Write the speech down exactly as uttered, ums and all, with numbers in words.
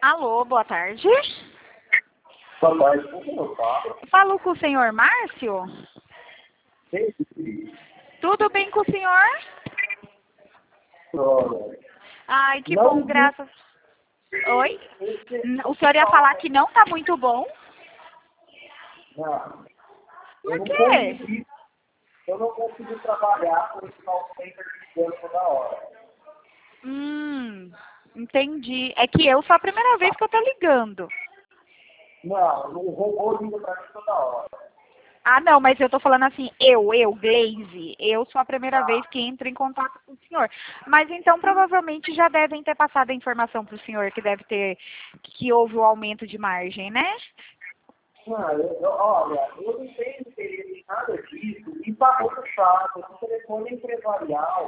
Alô, boa tarde. Boa tarde, com quem eu falo? Falo com o senhor Márcio? Sim. Tudo bem com o senhor? Olha, Ai, que não bom, graças... Oi? O senhor ia falar que não tá muito bom? Não, eu Por não quê? consegui, eu não consegui trabalhar com esse call center ligando toda hora. Hum, entendi. É que eu sou a primeira vez que eu tô ligando. Não, o robô liga pra mim toda hora. Ah, não, mas eu tô falando assim, eu, eu, Glaze, eu sou a primeira vez Tá. que entro em contato com o senhor. Mas então provavelmente já devem ter passado a informação pro senhor que deve ter, que houve o aumento de margem, né? Não, eu, eu- olha, eu não tenho interesse em nada disso. E tá muito chato, esse telefone é empresarial.